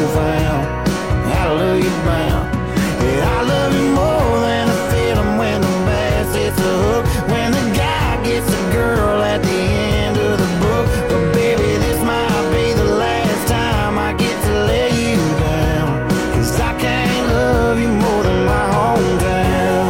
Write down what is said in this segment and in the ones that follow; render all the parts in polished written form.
found. Hallelujah bound. Yeah, I love you more than a feeling when the bass hits a hook, when the guy gets a girl at the end of the book. But baby, this might be the last time I get to let you down, 'cause I can't love you more than my hometown.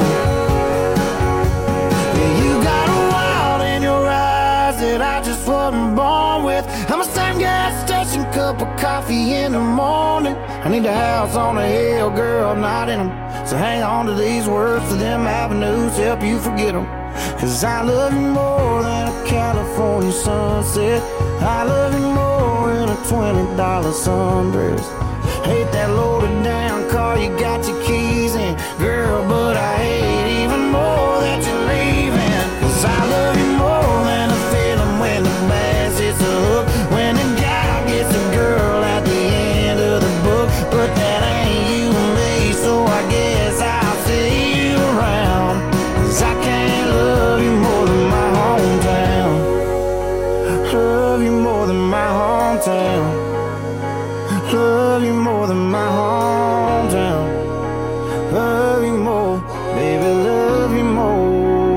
Yeah, you got a wild in your eyes that I just wasn't born with. I'm a same gas station cup of coffee in the morning. I need a house on a hill, girl, not in them. So hang on to these words to them avenues, help you forget them. 'Cause I love you more than a California sunset. I love you more than a $20 sundress. Hate that loaded down car you got your keys in, girl, but I hate even more that you're leaving. 'Cause I love you more than a feeling when the bass hits a hook, when the guy gets a girl at the end of the book. But that ain't you and me, so I guess I'll see you around. 'Cause I can't love you more than my hometown. Love you more than my hometown. Love you more than my hometown. Love you more, baby, love you more.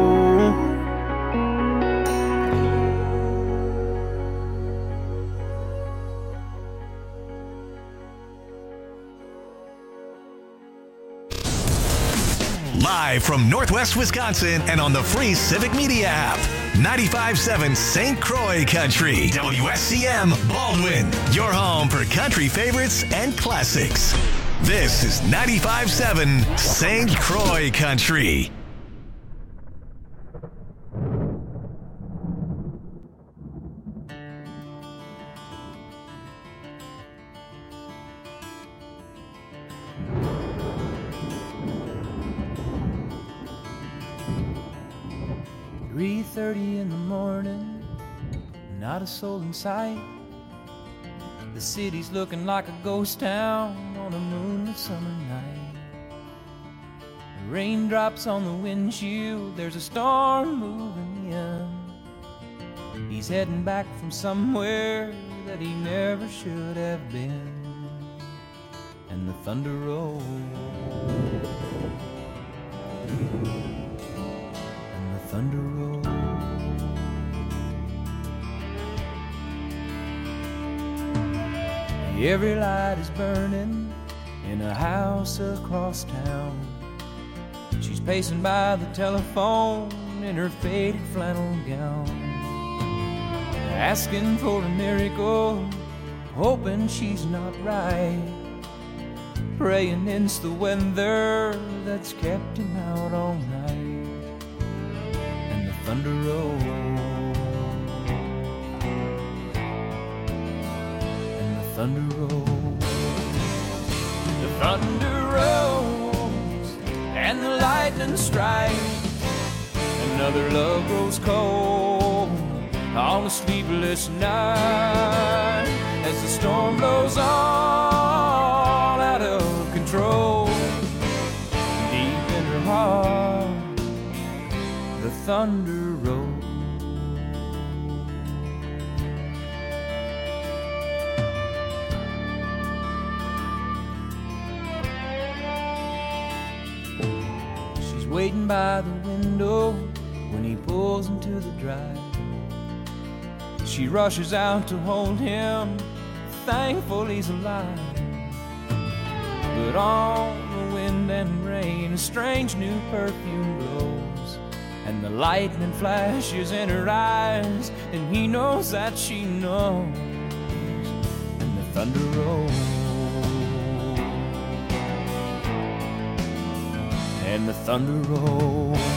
Live from Northwest Wisconsin and on the free Civic Media app. 95.7 St. Croix Country. WSCM Baldwin. Your home for country favorites and classics. This is 95.7 St. Croix Country. In the morning, not a soul in sight. The city's looking like a ghost town on a moonlit summer night. The raindrops on the windshield, there's a storm moving in. He's heading back from somewhere that he never should have been. And the thunder rolls, and the thunder rolls. Every light is burning in a house across town. She's pacing by the telephone in her faded flannel gown, asking for a miracle, hoping she's not right, praying it's the weather that's kept him out all night. And the thunder rolls, thunder rolls, the thunder rolls, and the lightning strikes. Another love grows cold on a sleepless night, as the storm blows all out of control. Deep in her heart, the thunder rolls. Waiting by the window when he pulls into the drive. She rushes out to hold him, thankful he's alive. But on the wind and rain, a strange new perfume blows, and the lightning flashes in her eyes, and he knows that she knows. And the thunder rolls, and the thunder rolls.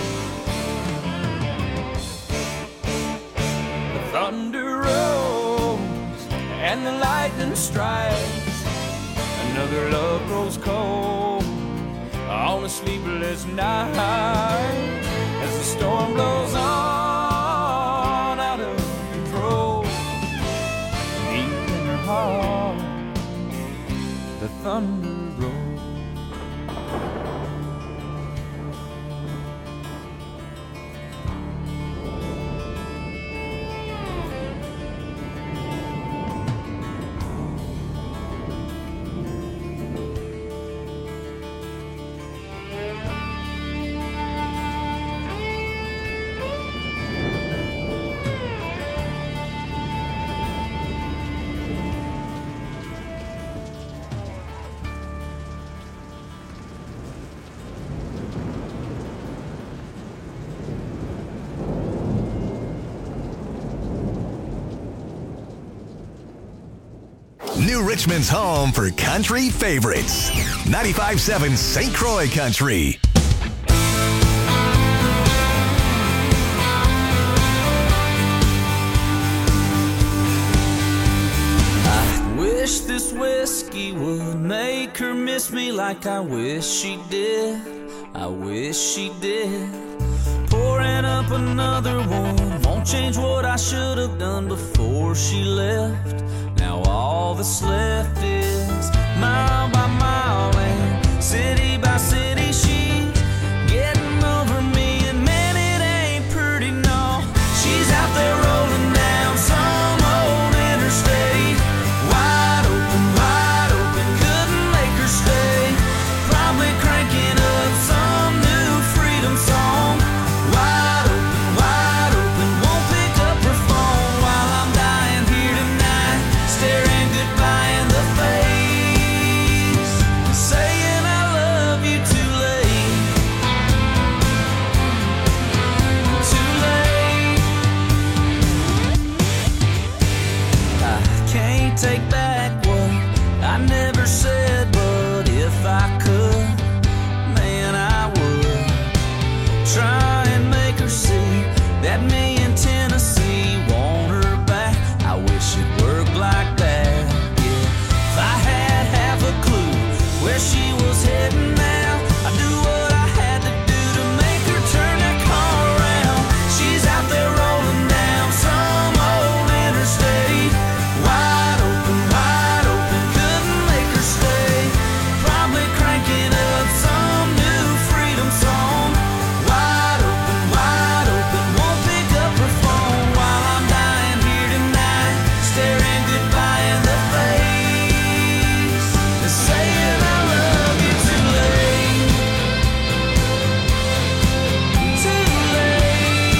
The thunder rolls, and the lightning strikes. Another love grows cold on a sleepless night, as the storm blows on out of control. Deep in her heart, the thunder rolls. New Richmond's home for country favorites. 95.7 St. Croix Country. I wish this whiskey would make her miss me like I wish she did. I wish she did. Pouring up another one won't change what I should have done before she left. Now all that's left is mile by mile and city by city. She's getting over me, and man, it ain't pretty, no. She's out there rolling down some old interstate, wide open, couldn't make her stay. Probably cranking up some new freedom song. Wide open, won't pick up her phone while I'm dying here tonight, staring goodbye in the face, saying I love you too late, too late. I can't take back what I never said, but if I could, man, I would try and make her see that me in Tennessee want her back. I wish it worked like that, yeah. If I had half a clue where she was heading now, I'd do what I had to do to make her turn that car around. She's out there rolling down some old interstate, wide open, couldn't make her stay. Probably cranking up some new freedom song. Wide open, won't pick up her phone while I'm dying here tonight, staring goodbye in the face, and saying I love you too late, too late.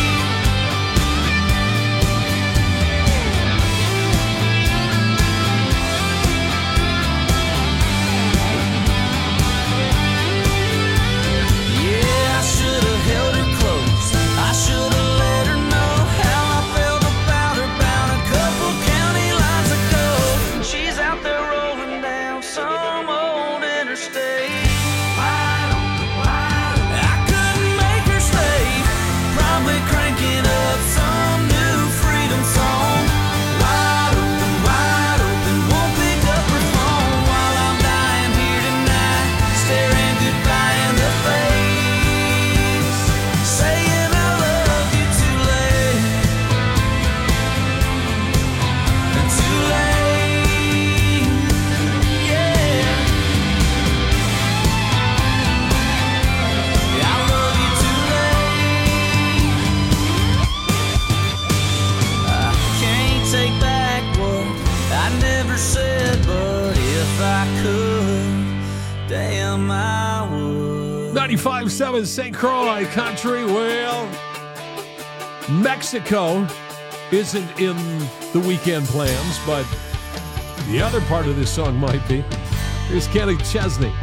Yeah, I should have held her close. I should have let her know how I felt about her bound a couple county lines ago. She's out there rolling down some old interstate, wide open. I couldn't make her stay. Probably cranking up some new freedom song. Wide open, won't pick up her phone while I'm dying here tonight, staring goodbye in the face, saying I love you too late, too late, yeah. I love you too late. I can't take back what I never said, but if I could, damn I would. 95.7 St. Croix Country. Well, Mexico isn't in the weekend plans, but the other part of this song might be. Here's Kenny Chesney.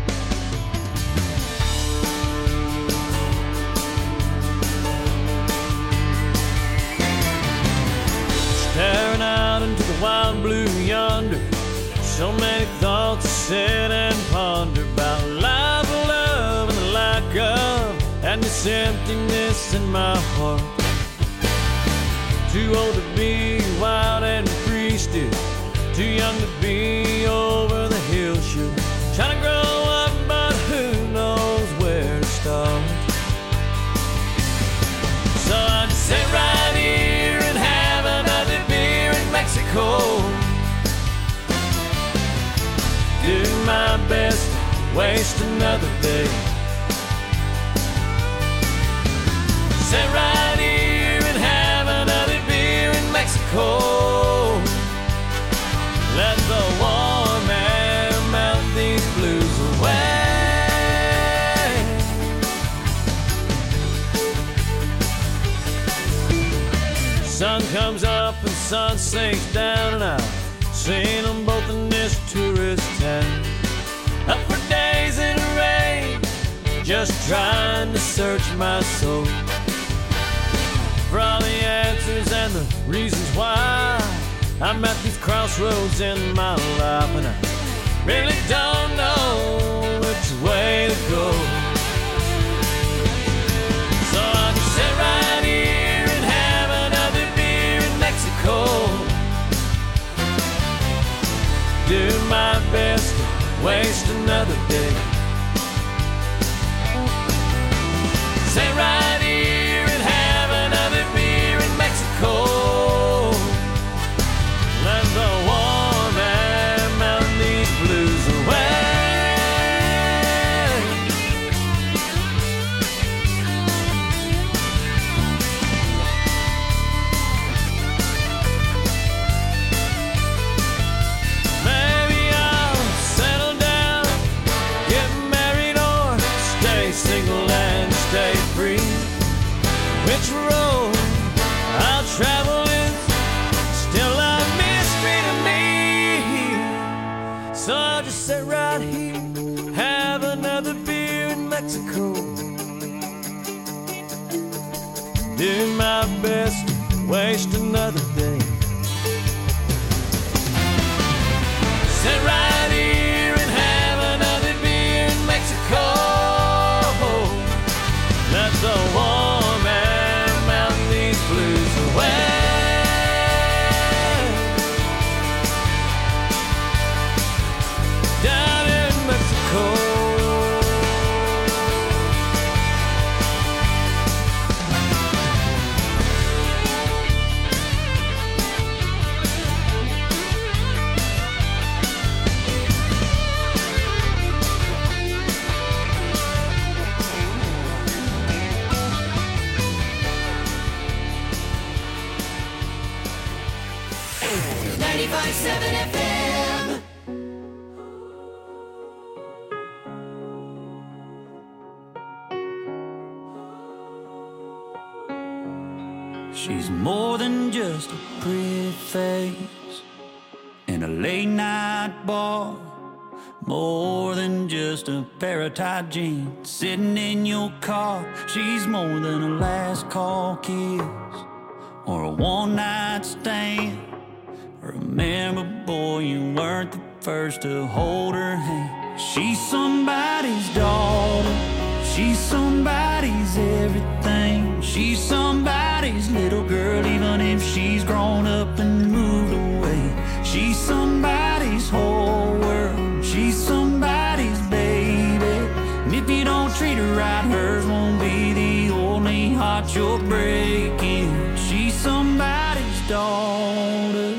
Staring out into the wild blue yonder, so many thoughts to sit and ponder about life, love, and the lack of, and this emptiness in my heart. Too old to be wild and free still, too young to be over the hill shoot. Trying to grow up, but who knows where to start. So I just sit right here and have another beer in Mexico. Do my best to waste another day. Sit right here and have another beer in Mexico. Let the warm air melt these blues away. Sun comes up and sun sinks down, and I've seen them both in this tourist town. Up for days in the rain, just trying to search my soul for all the answers and the reasons why I'm at these crossroads in my life, and I really don't know which way to go. So I'll just sit right here and have another beer in Mexico. Do my best to waste another day. Sit right here and have another beer in Mexico. Let the warm air melt these blues away. Maybe I'll settle down, get married, or stay single and stay free. Which road I'll travel is still a mystery to me. So I'll just sit right here, have another beer in Mexico. Do my best to waste another day. Sit right here and have another beer in Mexico. Let the warm air melt these blues away. Down in Mexico. FM. She's more than just a pretty face in a late night bar, more than just a pair of tight jeans sitting in your car. She's more than a last call kiss or a one night stand. Remember, boy, you weren't the first to hold her hand. She's somebody's daughter, she's somebody's everything. She's somebody's little girl, even if she's grown up and moved away. She's somebody's whole world, she's somebody's baby. And if you don't treat her right, hers won't be the only heart you're breaking. She's somebody's daughter.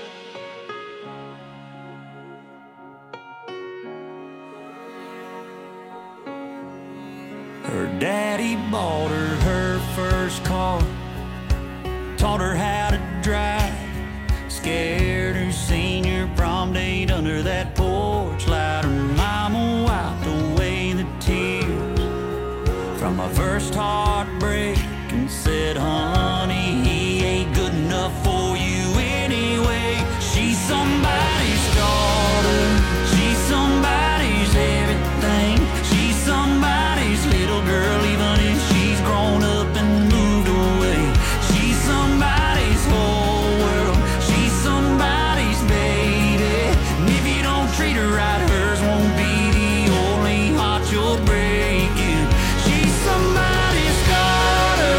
Her daddy bought her first car, taught her how to drive, scared her senior prom date under that porch light. Her mama wiped away the tears from my first heartbreak and said, honey, he ain't good enough for you anyway. She's somebody's daughter, she's somebody's everything. She's somebody's little girl, even if she's grown up and moved away. She's somebody's whole world, she's somebody's baby. And if you don't treat her right, hers won't be the only heart you're breaking. She's somebody's daughter,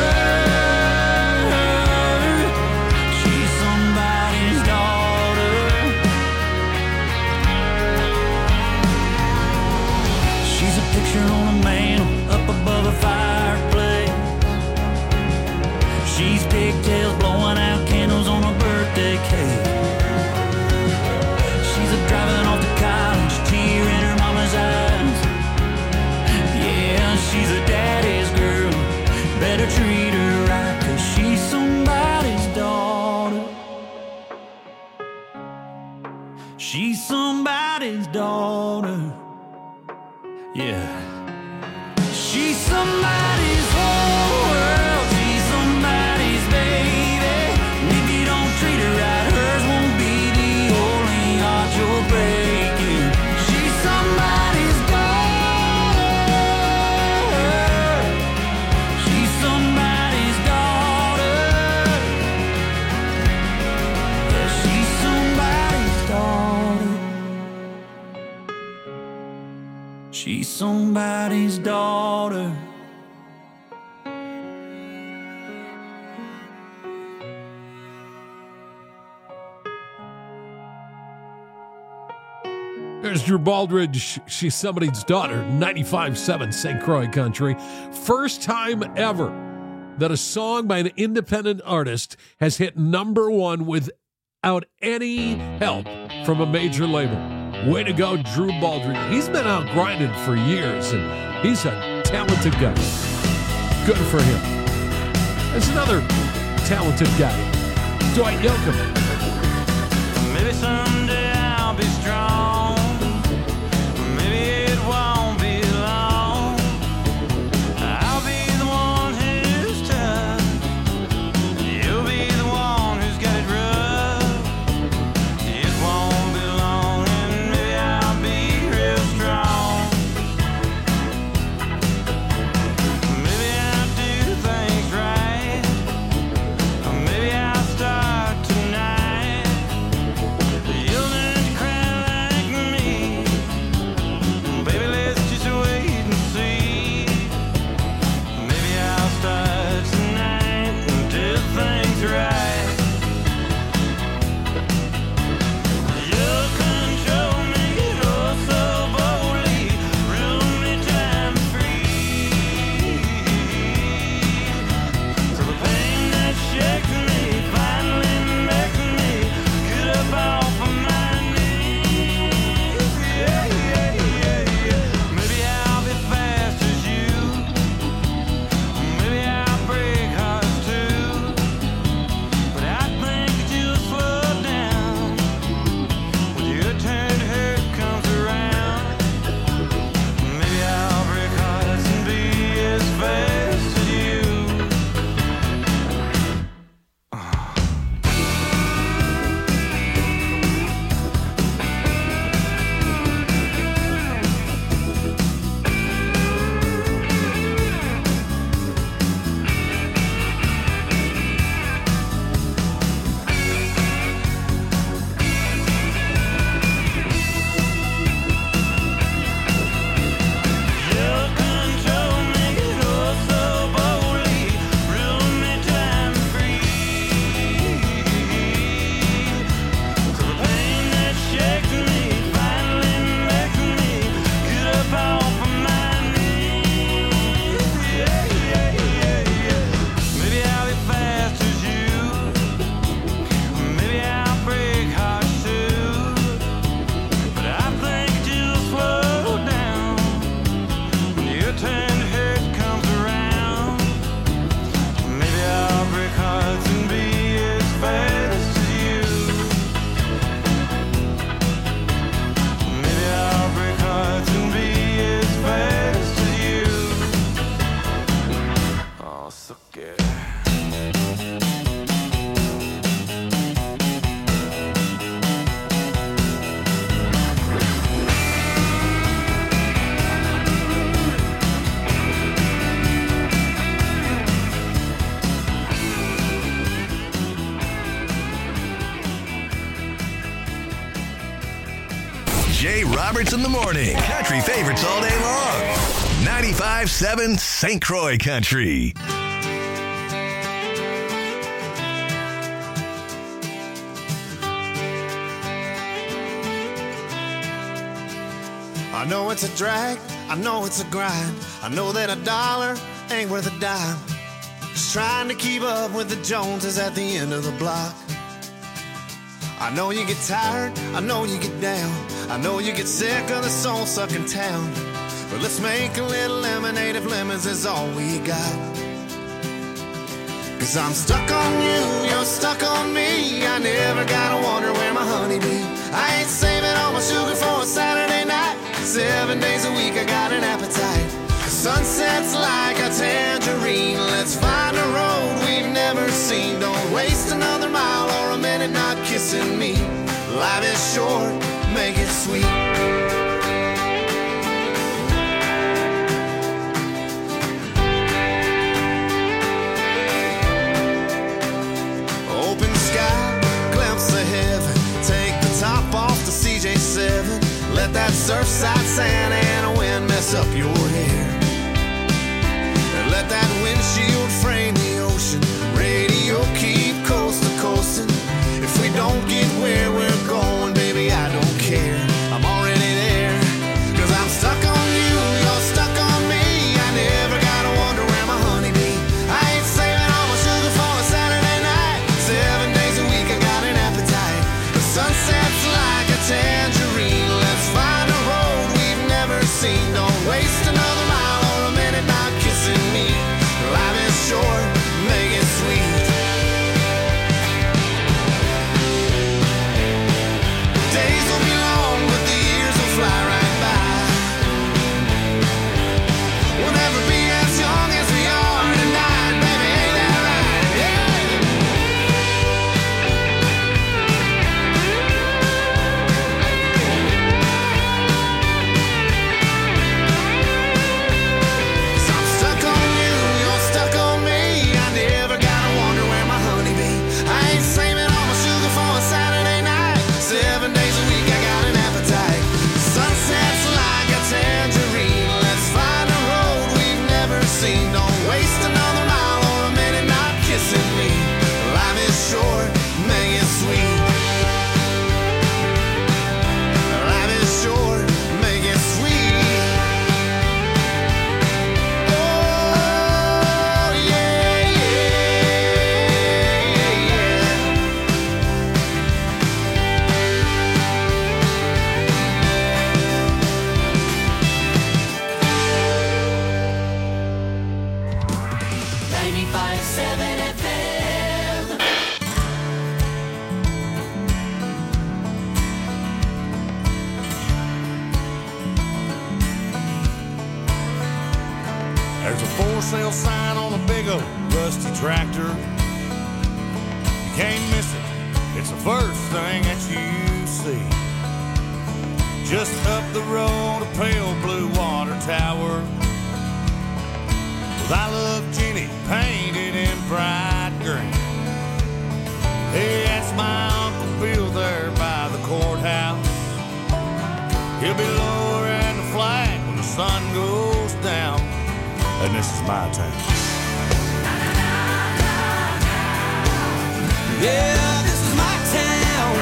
she's somebody's daughter. She's a picture on a mantle up above a fireplace. She's pigtails blowing out candles on a birthday cake. She's a driving off to college, tear in her mama's eyes. Yeah, she's a daddy's girl, better treat her right, 'cause she's somebody's daughter. She's somebody's daughter. Yeah. She's somebody's whole world, she's somebody's baby. And if you don't treat her right, hers won't be the only heart you're breaking. She's somebody's daughter, she's somebody's daughter. Yeah, she's She's somebody's daughter. There's Drew Baldridge. She's somebody's daughter. 95.7 St. Croix Country. First time ever that a song by an independent artist has hit number one without any help from a major label. Way to go, Drew Baldridge. He's been out grinding for years, and he's a talented guy. Good for him. There's another talented guy, Dwight Yoakam. Maybe someday I'll be strong. Maybe it won't be long. I'll be the one who's tough. You'll be the one who's got it rough. It won't be long, and maybe I'll be real strong. Maybe I'll do things right. Or maybe I'll start tonight. You'll learn to cry like me. Baby, let's just wait and see. Maybe I'll start tonight and do things right. You'll control me, oh so boldly, rule me time free. So the pain that shakes me finally makes me get up off of my knees. Yeah, yeah, yeah, yeah. Maybe I'll be fast as you. Maybe I'll break hearts too. But I think that you'll slow down when your turn to hurt comes around. Maybe I'll break hearts and be as fast as you. You'll control me, oh so boldly, rule me time free. So the pain that shakes me finally makes me get up off of my knees. Yeah, yeah, yeah, yeah. Maybe I'll be fast as you. Maybe I'll break hearts too. But I think you'll slow down when your turn to hurt comes around. Maybe I'll break hearts and be as fast as you. Maybe I'll break hearts and be as fast as you. Oh, so good. Jay Roberts in the morning. Country favorites all day long. 95.7 St. Croix Country. I know it's a drag, I know it's a grind. I know that a dollar ain't worth a dime. Just trying to keep up with the Joneses at the end of the block. I know you get tired, I know you get down. I know you get sick of the soul-sucking town. But let's make a little lemonade if lemons is all we got. Cause I'm stuck on you, you're stuck on me. I never gotta wonder where my honey be. I ain't saving all my sugar for a Saturday night. 7 days a week I got an appetite. The sunset's like a tangerine. Let's find a road we've never seen. Don't waste another mile or a minute not kissing me. Life is short, make it sweet. Open sky, glimpse of heaven. Take the top off the CJ7. Let that surfside Santa Ana wind mess up your hair. And let that windshield frame the ocean. Radio keep coast to coasting. If we don't get where we're going, baby, I don't care. I'm already there. Cause I'm stuck on you, you're stuck on me. I never gotta wonder where my honey be. I ain't saving all my sugar for a Saturday night. 7 days a week I got an appetite. The sunset's like a tangerine. Let's find a road we've never seen. Don't waste another mile or a minute not kissing me. Life is short, make it sweet. Days will be long, but the years will fly right by. We'll never be as young as we are tonight, baby, ain't that right? Yeah. So I'm stuck on you, you're stuck on me. I never gotta wonder where my honey be. I ain't saving all my sugar for a Saturday night. 7 days a week I got an appetite. Sunset's like a tangerine. Let's find a road we've never seen. Don't waste another mile or a minute not kissing me. Life is short, make it sweet. Life is short, make it sweet. Oh, yeah, yeah, yeah. 95.7 FM. There's a for sale sign on a big old rusty tractor. You can't miss it, it's the first thing that you see. Just up the road, a pale blue water tower with I Love Jenny painted in bright green. Hey, that's my Uncle Bill there by the courthouse. He'll be lowering the flag when the sun goes down. And this is my town. Yeah, this is my town.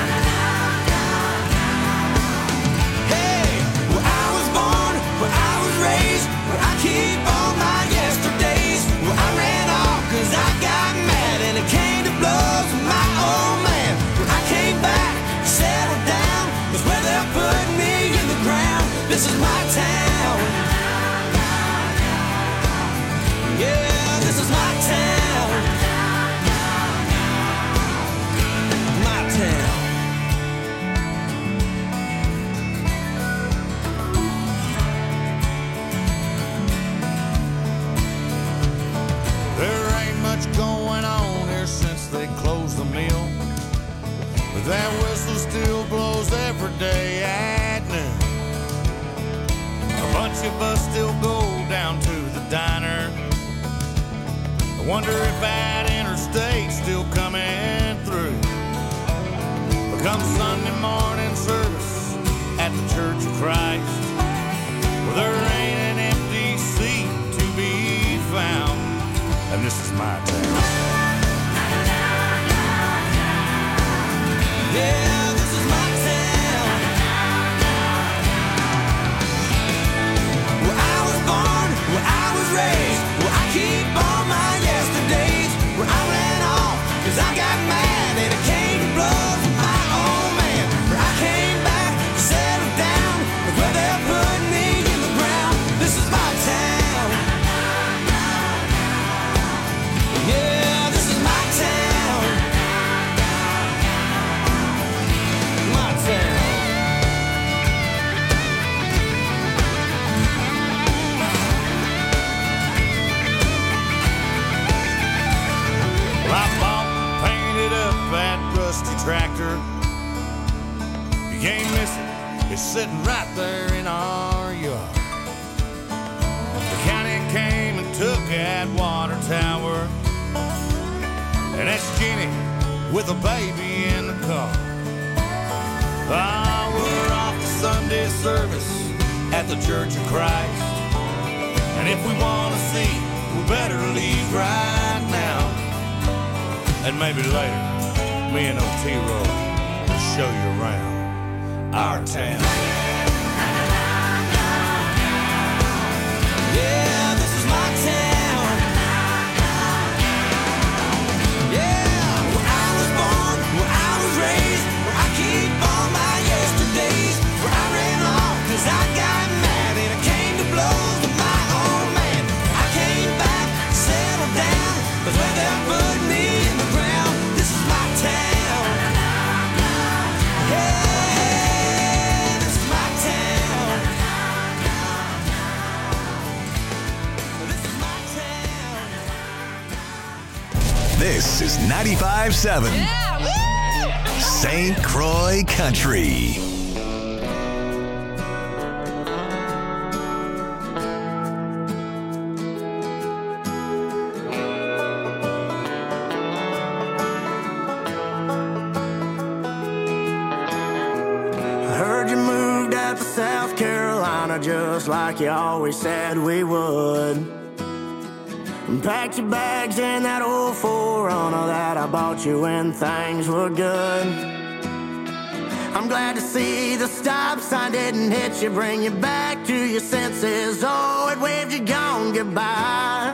Hey, where I was born, where I was raised, where I keep all my yesterdays. Where I ran off cause I got mad and it came to blows with my old man. When I came back, settled down, was where they put me in the ground. This is my town. Yeah, this is my town. My town. There ain't much going on here since they closed the mill, but that whistle still blows every day at noon. A bunch of us still go down to the diner. I wonder if that interstate's still coming through. But come Sunday morning service at the Church of Christ, well, there ain't an empty seat to be found. And this is my town. Yeah, this is my town. Where I was born, where I was raised, where I keep all my yesterdays. Where I ran off cause I got mad and it came to blows with my old man. Where I came back, settled down, with where they put me in the ground. This is my town. Yeah, this is my town. My town. Well, I bought and painted up that rusty tractor. You can't miss it, it's sitting right there in our yard. The county came and took that water tower, and that's Jenny with a baby in the car. Ah, we're off to Sunday service at the Church of Christ. And if we want to see, we better leave right now. And maybe later, me and Otero will show you around our town. Yeah, this is my town. Yeah, where I was born, where I was raised, where I keep all my yesterdays, where I ran off 'cause I got mad and I came to blows with my old man. I came back, settled down, 'cause where they put me in the ground, this is my town. Yeah, this is my town. This is my town. This is 95.7 St. Croix Country. I heard you moved out to South Carolina just like you always said we would. And packed your bags in that old 4Runner that I bought you when things were good. I'm glad to see the stop sign didn't hit you, bring you back to your senses. Oh, it waved you gone goodbye.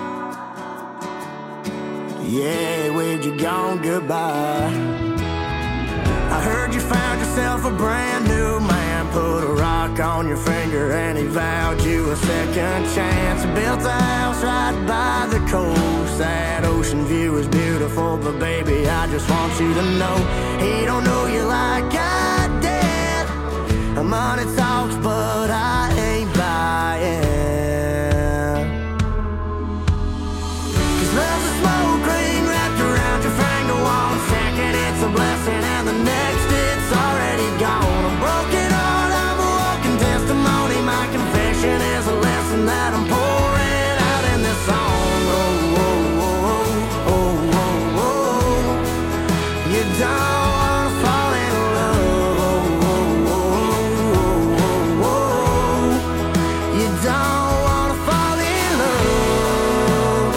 Yeah, it waved you gone goodbye. I heard you found yourself a brand new man, put a rock on your finger and he vowed you a second chance. Built a house right by the coast, that ocean view is beautiful, but baby, I just want you to know, he don't know you like I did. Money talks, but I ain't buying. 'Cause love's a smoke ring wrapped around your finger. One second it's a blessing and the next it's already gone. A broken heart, I'm a walking testimony. My confession is a lesson that I'm pouring out in this song. Oh, oh, oh, oh, oh, oh. You don't wanna fall in love. Oh, oh, oh, oh, oh. You don't wanna fall in love.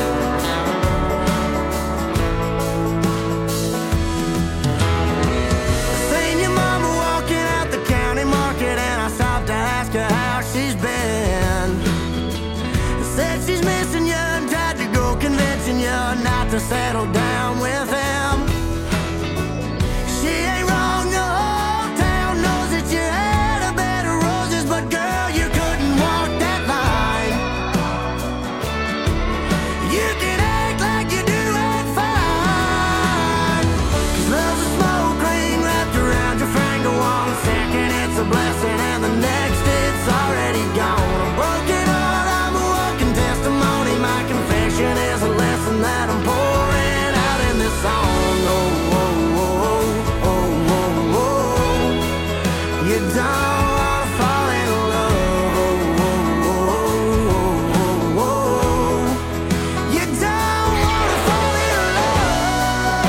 Seen your mama walking out the county market and I stopped to ask her how she's been. Said she's missing you and tried to go convincing you not to settle down with him. She ain't wrong, the whole town knows that you had a bed of roses, but girl, you couldn't walk that line. You can act like you do it fine. 'Cause love's a smoke ring wrapped around your finger. One second it's a blessing and the next it's already gone. A broken heart, I'm a walking testimony. My confession is a lesson that I'm pouring out in this song. Oh, oh, oh, oh, oh, oh. You don't wanna fall in love. Oh, oh, oh, oh, oh. You don't wanna fall in love.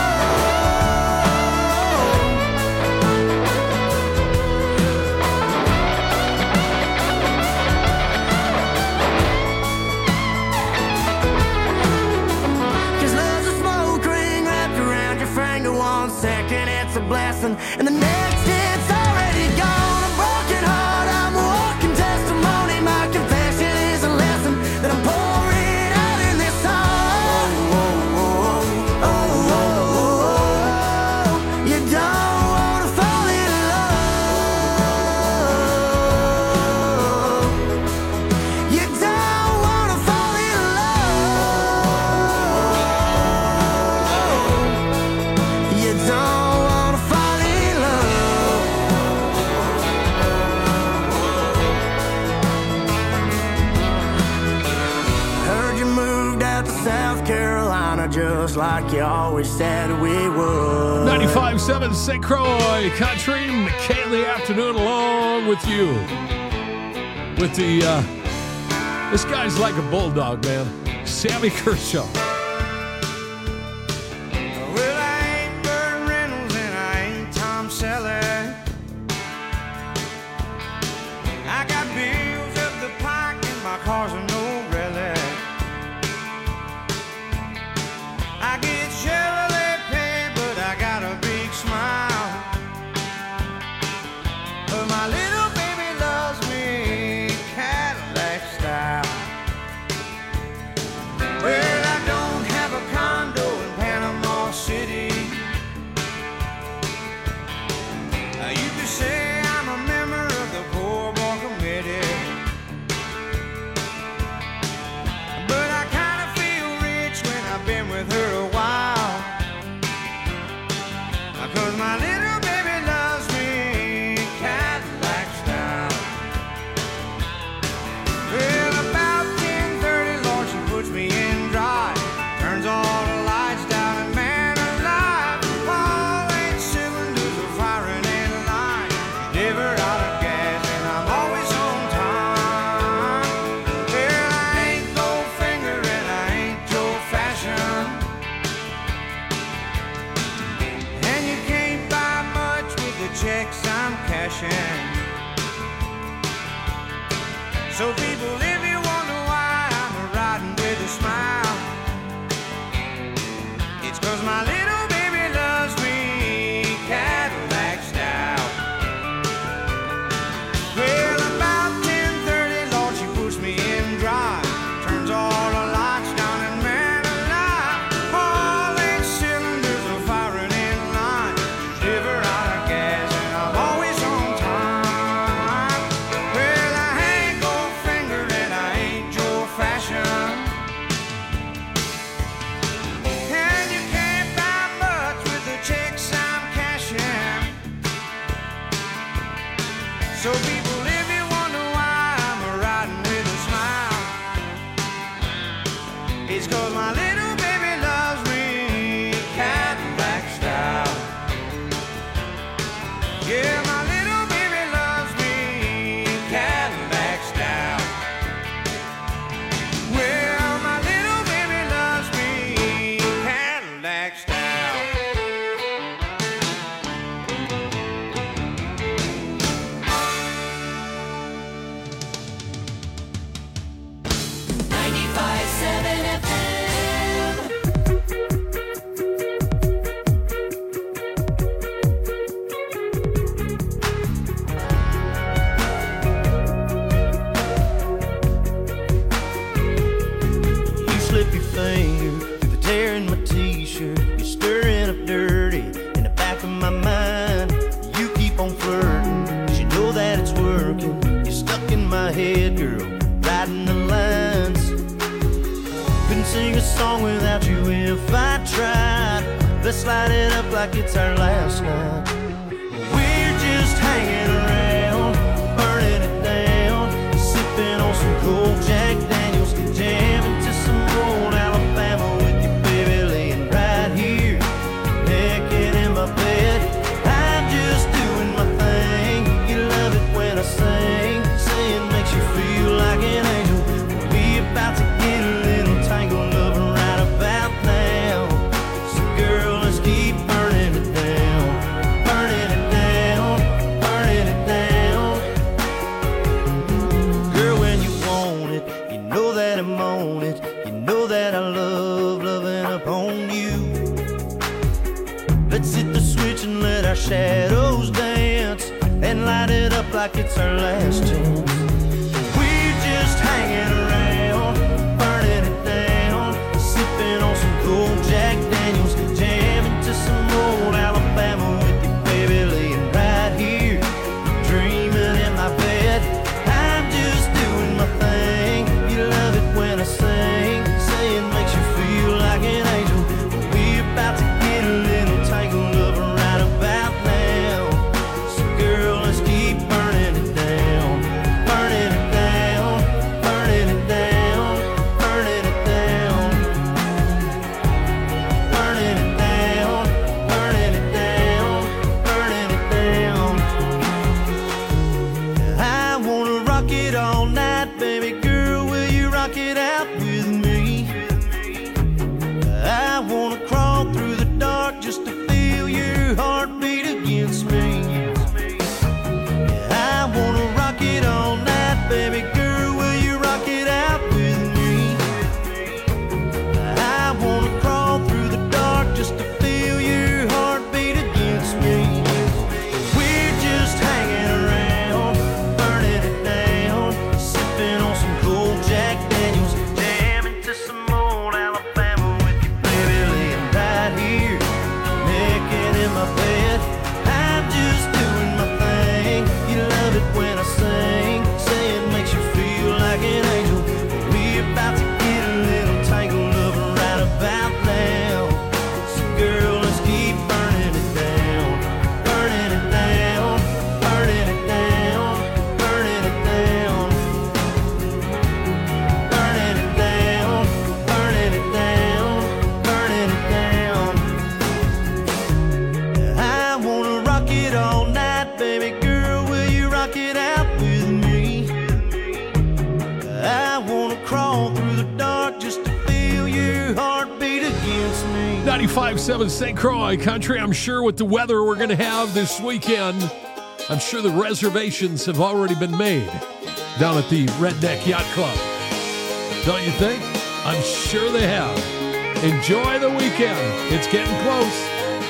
'Cause love's a smoke ring wrapped around your finger. One second it's a blessing and the next it's already gone. A broken heart, I'm a walking testimony. My confession is a lesson that I'm pouring out in this song. Oh, oh, oh, oh, oh. You don't wanna fall in love. You don't wanna fall in love. You don't wanna fall in love. Heard you moved out to South Carolina just like you always said we would. 95.7 St. Croix Country. McKay in the afternoon along with you. With the, this guy's like a bulldog, man. Sammy Kershaw. Well, I ain't Burt Reynolds and I ain't Tom Selleck. I got paying bills up the pike and my car's a no relic. I get Chevrolet paid, but I got a big smile. But my little baby loves me Cadillac style. Well, I don't have a condo in Panama City. You could say I'm a member of the Poor Boy Committee. But I kind of feel rich when I've been with her a while. 'Cause my little baby loves me Cadillac style. Well, about 10:30, Lord, she puts me in drive. Turns all the lights down and man alive, all 8 cylinders are firing in line. Never out of gas and I'm always on time. Well, I ain't Goldfinger and I ain't Joe Fashion, and you can't buy much with the checks I'm cashing. So people, if you wonder why I'm riding with a smile, it's 'cause my little baby loves me Cadillac style. Well, about 10:30, Lord, she puts me in drive. Turns all the lights down and man alive, all 8 cylinders are firing in line. Never out of gas and I'm always on time. Well, I ain't Goldfinger and I ain't Joe Fashion, and you can't buy much with the checks I'm cashing. So people, if you wonder why I'm riding with a smile, it's 'cause my little baby loves me Cadillac style. Yeah, my little baby loves me Cadillac style. Well, my little baby loves me Cadillac style. 95.7 FM. You slip your finger through the tear in my t-shirt. You're stirring up dirty in the back of my mind. You keep on flirting 'cause you know that it's working. You're stuck in my head, girl, writing the lines. Couldn't sing a song without you if I tried. Let's light it up like it's our last night. We're just hanging around, burning it down, sipping on some cold Jack Daniels, jamming to some old Alabama with your baby laying right here, naked in my bed. I'm just doing my thing. You love it when I sing, saying makes you feel like an angel. We about to get a little tangled up right about now. So girl, let's keep burning it down, burning it down, burning it down. Girl, when you want it, you know that I'm on it. You know that I love loving up on you. Let's hit the switch and let our shadows dance, and light it up like it's our last chance. We're just hanging around, burning it down, sipping on some cold Jack Daniels, jamming to some old Alabama with your baby laying right here, dreaming in my bed. I'm just doing my thing. You love it when I sing, saying makes you feel like an angel. We're about to get a little tangled up right about now. So girl, let's keep burning it down, burning it down, burning it down, burning it down, burning it down, burning it down, burning it down. I wanna rock it all night, baby girl, will you rock it out with me? I wanna crawl through the dark just to feel your heartbeat against me. I wanna rock it all night, 95.7 St. Croix Country. I'm sure with the weather we're going to have this weekend, I'm sure the reservations have already been made down at the Redneck Yacht Club. Don't you think? I'm sure they have. Enjoy the weekend. It's getting close.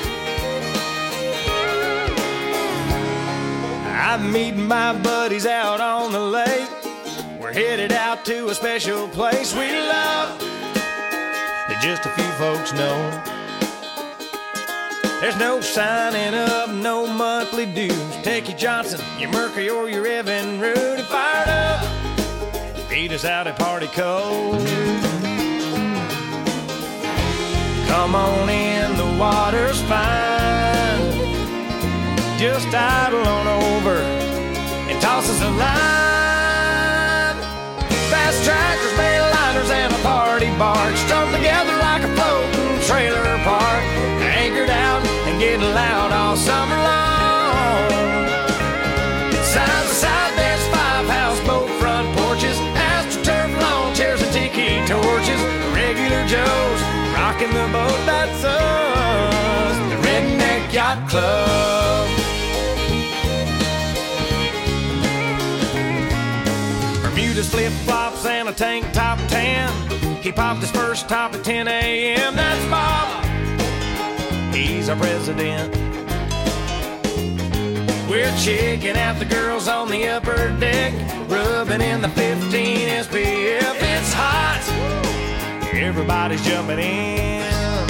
I'm meeting my buddies out on the lake. We're headed out to a special place we love that just a few folks know. There's no signing up, no monthly dues. Take your Johnson, your Mercury, or your Evan Rudy. Fired up, beat us out at Party Cove. Come on in, the water's fine. Just idle on over and toss us a line. Fast trackers, mainliners, and a party barge strung together like a floating trailer park. Anchored out and getting loud all summer long. Side by side, there's 5 houseboat front porches, AstroTurf lawn chairs and tiki torches. Regular Joes rocking the boat, that's us, the Redneck Yacht Club. Bermuda's flip-flops and a tank top tan. He popped his first top at 10 a.m. That's Bob, he's our president. We're checking out the girls on the upper deck, rubbing in the 15 SPF. It's hot, everybody's jumping in.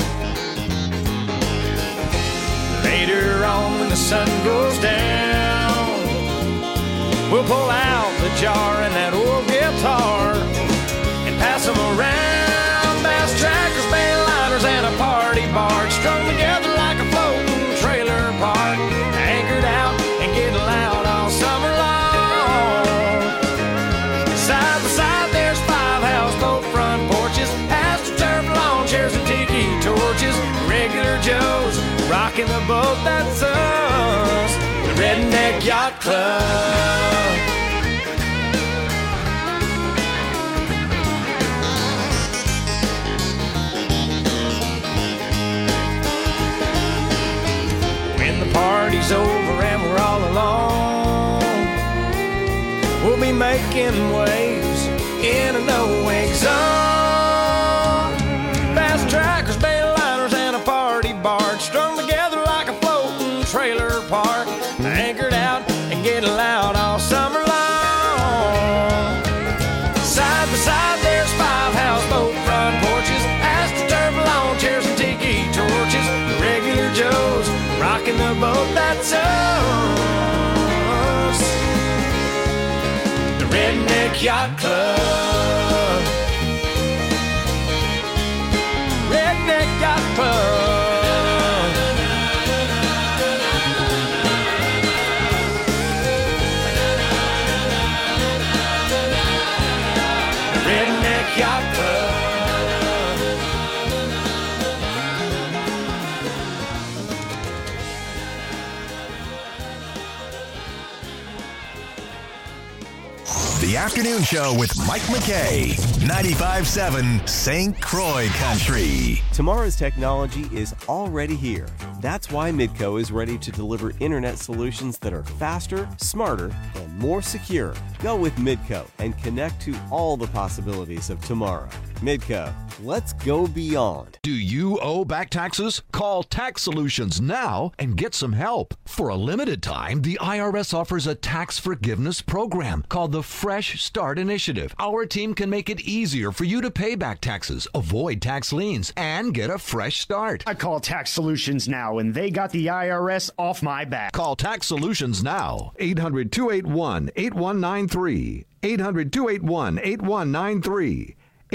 Later on when the sun goes down, we'll pull out the jar and that old guitar and pass them around. Bass trackers, mainliners, and a party barge strung together like a floating trailer park. Anchored out and getting loud all summer long. Side by side, there's 5 houseboat front porches, AstroTurf lawn chairs and tiki torches. Regular Joes rocking the boat, that's us, the Redneck Yacht Club. When the party's over and we're all alone, we'll be making waves in a no-wake zone. Fast trackers, mainliners, and a party barge strung together like a floating trailer park. Anchored out and getting loud all summer long. Side by side, there's 5 houseboat front porches, AstroTurf lawn chairs and tiki torches. Regular Joes rocking the boat, that's us, the Redneck Yacht Club. Redneck Yacht Club. Redneck Yacht Club. The Afternoon Show with Mike McKay, 95.7 St. Croix Country. Tomorrow's technology is already here. That's why Midco is ready to deliver internet solutions that are faster, smarter, and more secure. Go with Midco and connect to all the possibilities of tomorrow. Midco, let's go beyond. Do you owe back taxes? Call Tax Solutions now and get some help. For a limited time, the IRS offers a tax forgiveness program called the Fresh Start Initiative. Our team can make it easier for you to pay back taxes, avoid tax liens, and get a fresh start. I call Tax Solutions now, and they got the IRS off my back. Call Tax Solutions now. 800-281-8193. 800-281-8193.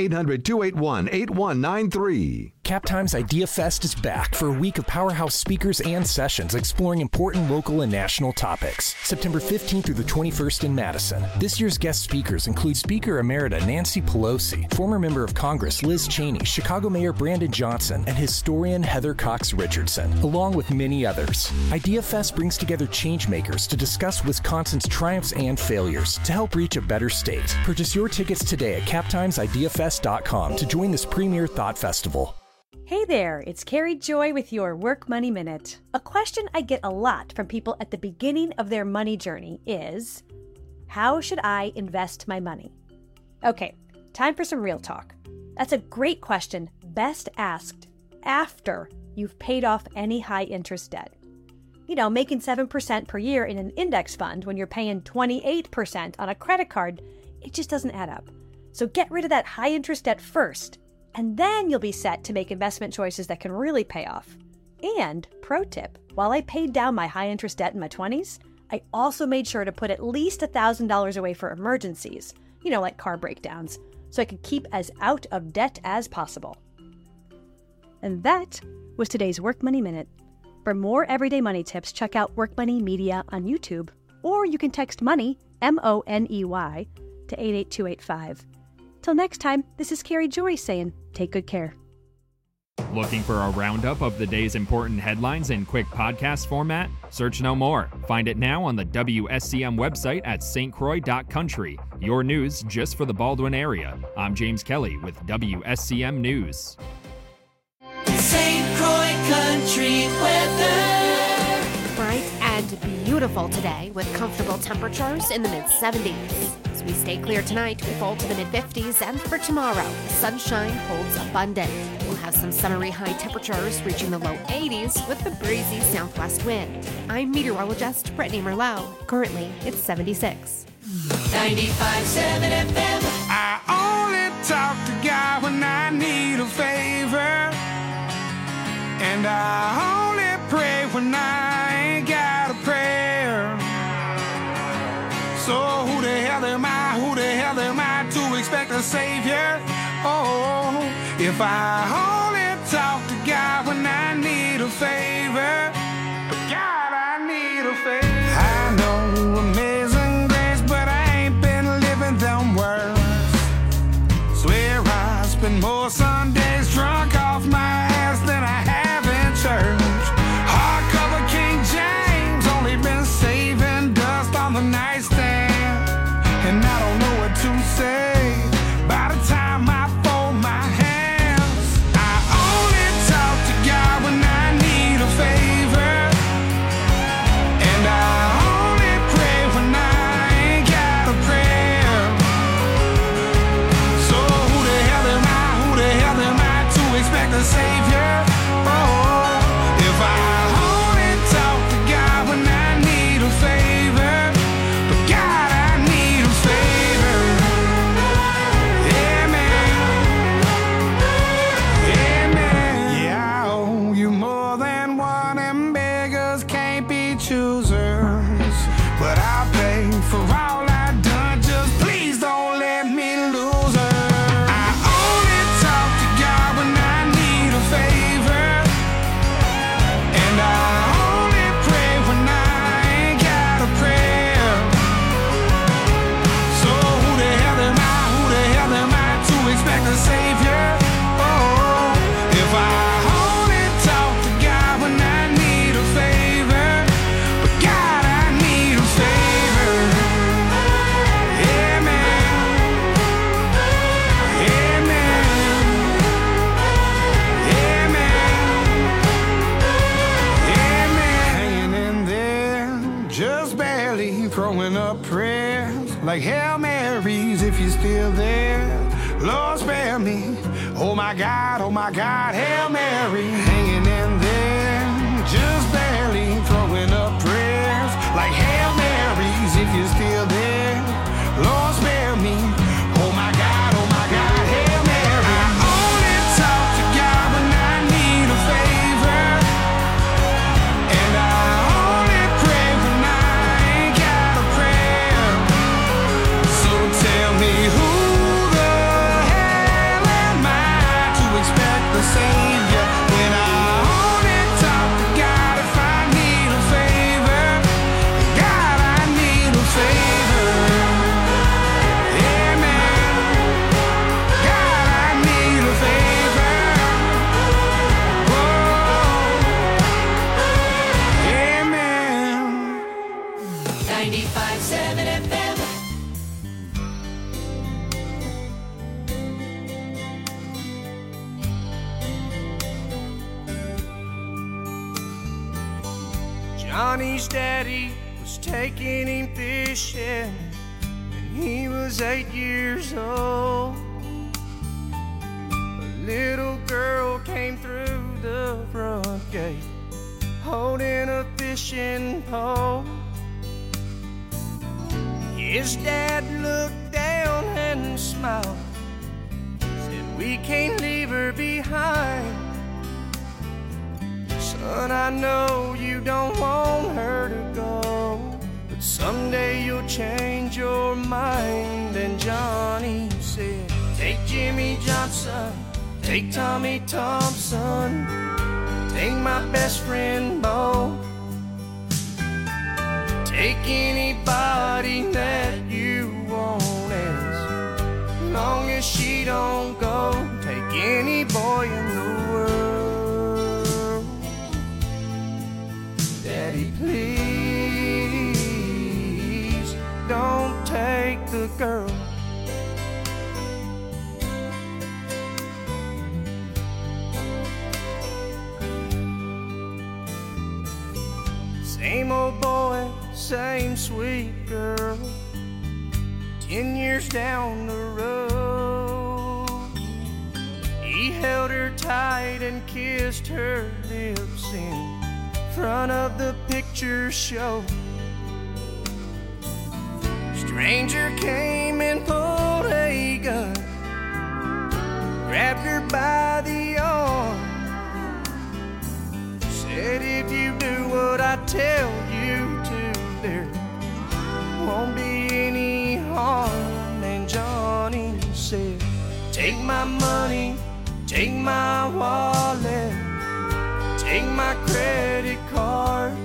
800-281-8193. Cap Times Idea Fest is back for a week of powerhouse speakers and sessions exploring important local and national topics. September 15th through the 21st in Madison. This year's guest speakers include Speaker Emerita Nancy Pelosi, former member of Congress Liz Cheney, Chicago Mayor Brandon Johnson, and historian Heather Cox Richardson, along with many others. Idea Fest brings together change makers to discuss Wisconsin's triumphs and failures to help reach a better state. Purchase your tickets today at captimesideafest.com to join this premier thought festival. Hey there, it's Carrie Joy with your Work Money Minute. A question I get a lot from people at the beginning of their money journey is, how should I invest my money? Okay, time for some real talk. That's a great question, best asked after you've paid off any high-interest debt. You know, making 7% per year in an index fund when you're paying 28% on a credit card, it just doesn't add up. So get rid of that high-interest debt first, and then you'll be set to make investment choices that can really pay off. And, pro tip, while I paid down my high-interest debt in my 20s, I also made sure to put at least $1,000 away for emergencies, you know, like car breakdowns, so I could keep as out of debt as possible. And that was today's Work Money Minute. For more everyday money tips, check out Work Money Media on YouTube, or you can text MONEY, M-O-N-E-Y, to 88285. Till next time, this is Carrie Joy saying, take good care. Looking for a roundup of the day's important headlines in quick podcast format? Search no more. Find it now on the WSCM website at stcroix.country. Your news just for the Baldwin area. I'm James Kelly with WSCM News. St. Croix Country weather. Bright and beautiful today with comfortable temperatures in the mid-70s. As we stay clear tonight, we fall to the mid-50s, and for tomorrow, sunshine holds abundant. We'll have some summery high temperatures reaching the low 80s with the breezy southwest wind. I'm meteorologist Brittany Merlot. Currently, it's 76. 95.7 FM. I only talk to God when I need a favor, and I only pray when I ain't got a prayer. So who the hell am I to expect a savior? Oh, if I only talk to God when I need a favor, but God, I need a favor. I know amazing grace, but I ain't been living them words. Swear I spend more Sundays drunk off my ass than I have in church. Hardcover King James, only been saving dust on the nightstand, and I don't know what to say by the time I fold my hands. I only talk to God when I need a favor, and I only pray when I ain't got a prayer. So who the hell am I to expect a savior? Oh, if I only talk to God when I need a favor, but God, I need a favor. Yeah, man. Yeah, man. Yeah, I owe you more than one, and beggars can't be choosers. But I'll pay for all I've done, just please don't let me lose her. I only talk to God when I need a favor, and I only pray when I ain't got a prayer. So who the hell am I to expect a savior? Oh, if I only talk to God when I need a favor, but God, I need a favor. Yeah, man. Yeah, man. Yeah, man. Yeah, man. Hanging in there, just barely throwing up prayers like Hail Marys if you're still there. Lord, spare me. Oh my God, Hail Mary. Hanging in there, just barely throwing up prayers like Hail Marys if you're still there. Lord, spare me. Oh my God, Hail Mary. I only talk to God when I need a favor, and I only pray when I ain't got a prayer. So tell me who the hell am I to expect the savior when I only talk to God if I need a favor? God, I need a favor. Johnny's daddy was taking him fishing when he was 8 years old. A little girl came through the front gate holding a fishing pole. His dad looked down and smiled, said, "We can't leave her behind. Son, I know you don't want her to go, but someday you'll change your mind." And Johnny said, "Take Jimmy Johnson, take Tommy Thompson, take my best friend Bo, take anybody that you want, as long as she don't go. Take any boy in the world. Daddy, please don't take the girl." Same old boy, same sweet girl, 10 years down the road. He held her tight and kissed her lips in front of the picture show. Stranger came and pulled a gun, grabbed her by the arm, said, "If you do what I tell you to, there won't be any harm." And Johnny said, "Take my money, take my wallet, take my credit cards.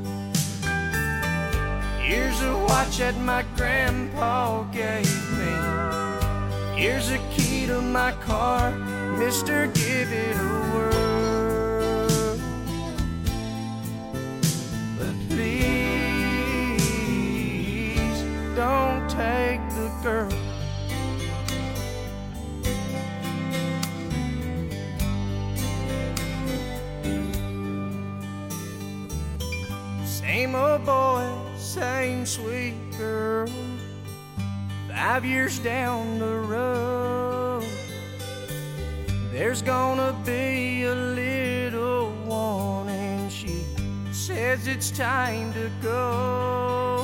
Here's a watch that my grandpa gave me. Here's a key to my car. Mister, give it a whirl. But please don't take the girl." Same old boy, same sweet girl, 5 years down the road. There's gonna be a little one, and she says it's time to go.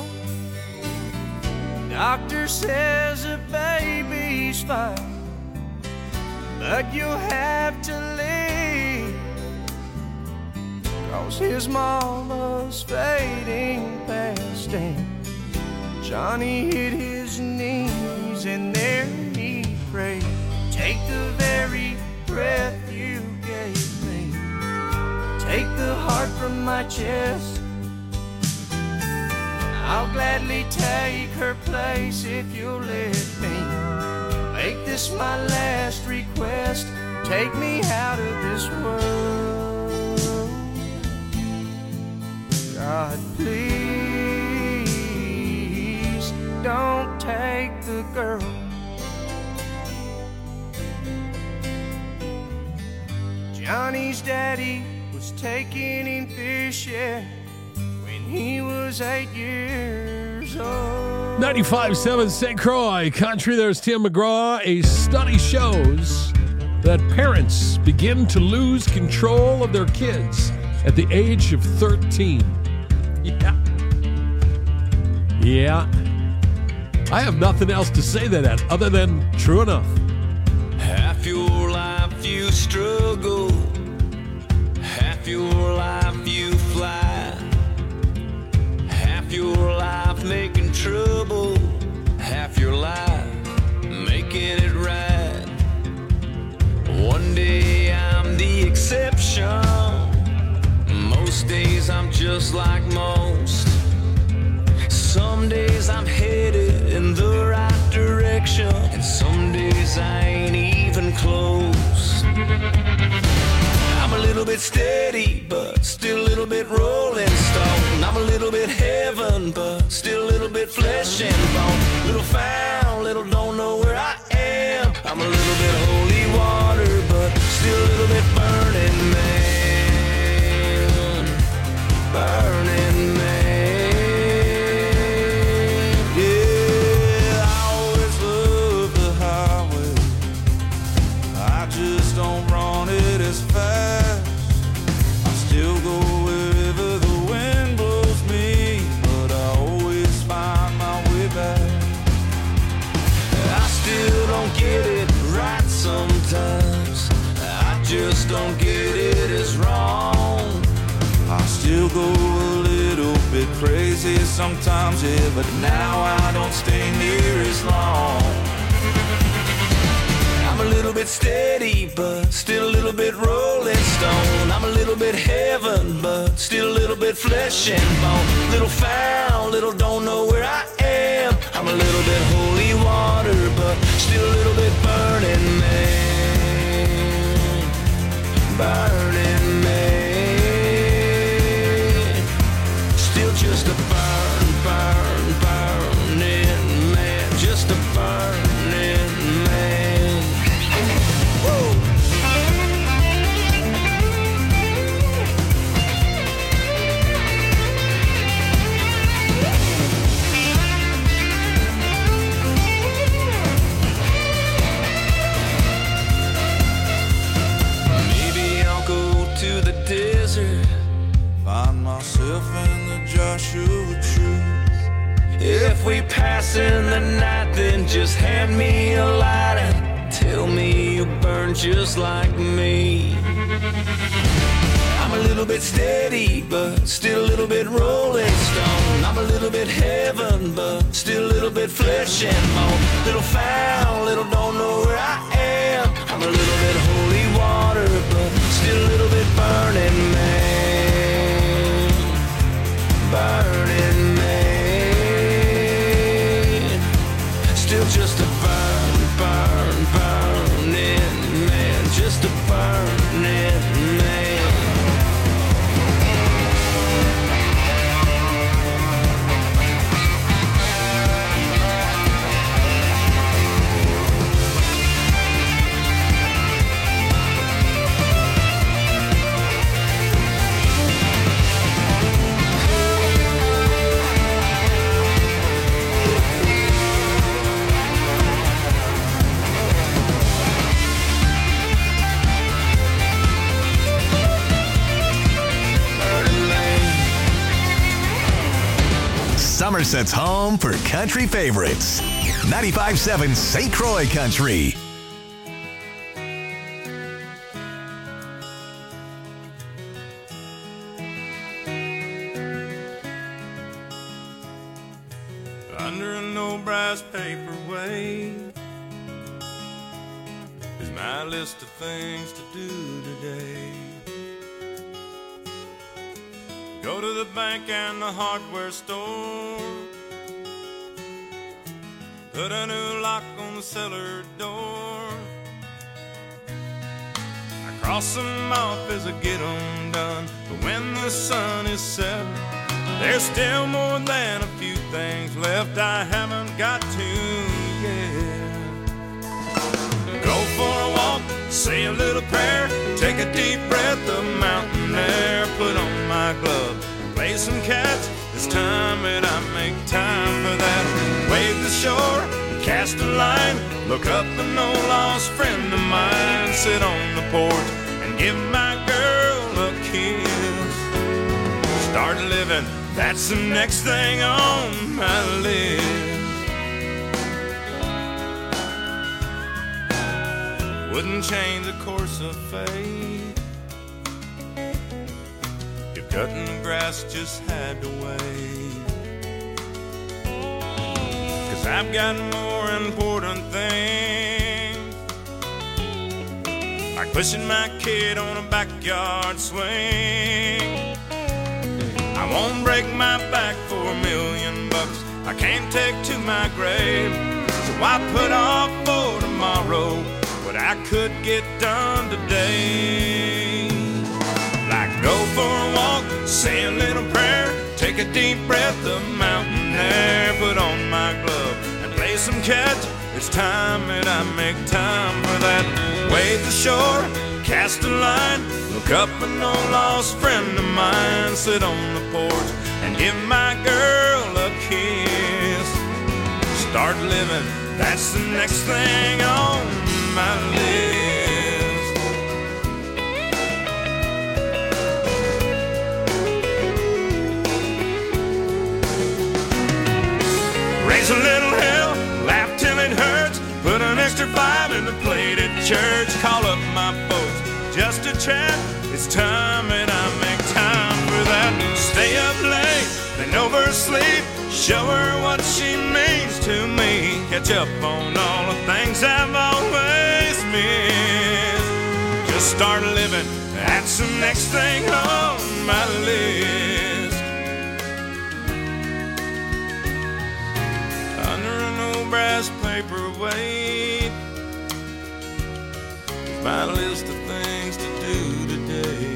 Doctor says the baby's fine, but you'll have to leave, 'cause his mama's fading fast. And Johnny hit his knees, and there he prayed, "Take the very breath you gave me, take the heart from my chest. I'll gladly take her place if you'll let me. Make this my last request, take me out of this world. God, please don't take the girl." Johnny's daddy was taking him fishing when he was 8 years old. 95.7 St. Croix Country. There's Tim McGraw. A study shows that parents begin to lose control of their kids at the age of 13. Yeah. I have nothing else to say to that other than true enough. Half your life you struggle, half your life you fly, half your life making trouble, half your life making it right. One day I'm the exception, most days I'm just like most. Some days I'm headed in the right direction, and some days I ain't even close. I'm a little bit steady, but still a little bit rolling stone. I'm a little bit heaven, but still a little bit flesh and bone. Little found, little don't know where I am. I'm a little bit holy water, but still a little bit burning man. Burning just don't get it as wrong. I still go a little bit crazy sometimes, yeah, but now I don't stay near as long. I'm a little bit steady, but still a little bit rolling stone. I'm a little bit heaven, but still a little bit flesh and bone. Little foul, little don't know where I am. I'm a little bit holy water, but still a little bit burning man. Burning man. Still just a burning man. Just a burning man. Woo! Find myself in the Joshua Tree. If we pass in the night, then just hand me a light and tell me you burn just like me. I'm a little bit steady, but still a little bit rolling stone. I'm a little bit heaven, but still a little bit flesh and bone. Little foul, little don't know where I am. I'm a little bit holy water, but still a little bit burning man. Burning man. Still just a burning man. Just a burning man. Somerset's home for country favorites. 95.7 St. Croix Country. Under an old brass paperweight is my list of things to do today. Go to the bank and the hardware store, put a new lock on the cellar door. I cross them off as I get them done, but when the sun is set, there's still more than a few things left I haven't got to yet. Go for a walk, say a little prayer, take a deep breath of mountain air, put on my glove, play some catch. It's time that I make time for that. Wave the shore, cast a line, look up an old lost friend of mine, sit on the porch and give my girl a kiss. Start living, that's the next thing on my list. Wouldn't change the course of fate if cutting the grass just had to wait. 'Cause I've got more important things, like pushing my kid on a backyard swing. I won't break my back for $1 million. I can't take to my grave, so I put off for tomorrow what I could get done today. Like go for a walk, say a little prayer, take a deep breath of mountain air, put on my glove and play some catch. It's time that I make time for that. Wave the shore, cast a line, look up an old lost friend of mine, sit on the porch and give my girl a kiss. Start living, that's the next thing on my list. Raise a little hell, laugh till it hurts, put an extra 5 in the plate at church, call up my folks, just to chat. It's time and I make time for that. Stay up late, then oversleep. Show her what she means to me. Catch up on all the things I've always missed. Just start living, that's the next thing on my list. Under an old brass paperweight, my list of things to do today.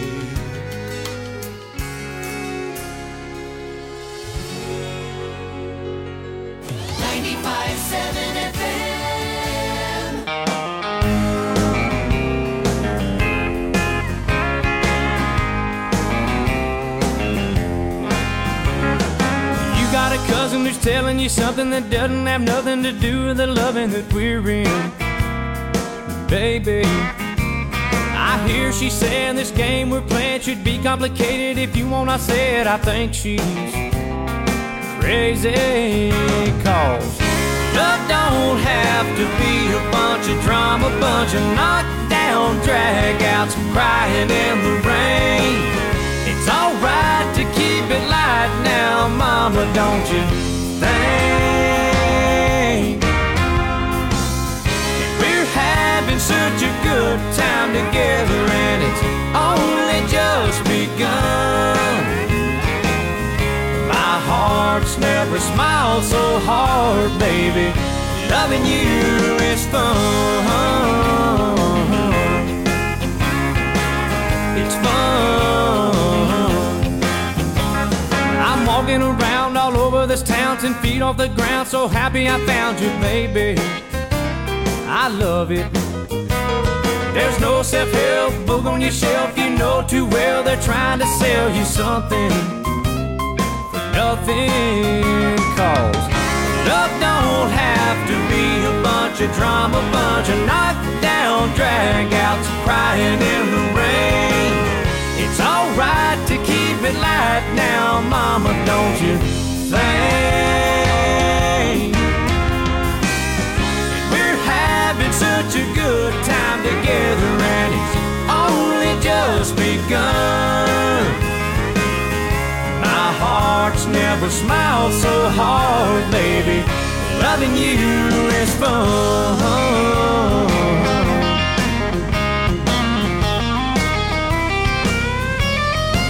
Got a cousin who's telling you something that doesn't have nothing to do with the loving that we're in. Baby, I hear she saying this game we're playing should be complicated. If you want, I said I think she's crazy. Cause love don't have to be a bunch of drama, bunch of knockdown drag-outs, crying in the rain. It's alright to keep it light now, mama, don't you think? We're having such a good time together and it's only just begun. My heart's never smiled so hard, baby. Loving you is fun. It's fun. I'm walking around all over this town, 10 feet off the ground, so happy I found you, baby. I love it. There's no self-help book on your shelf, you know too well they're trying to sell you something for nothing. Cause love don't have to be a bunch of drama, bunch of knockdown drag-outs, crying in the rain. It's alright to keep it light now, mama, don't you think? We're having such a good time together and it's only just begun. My heart's never smiled so hard, baby. Loving you is fun.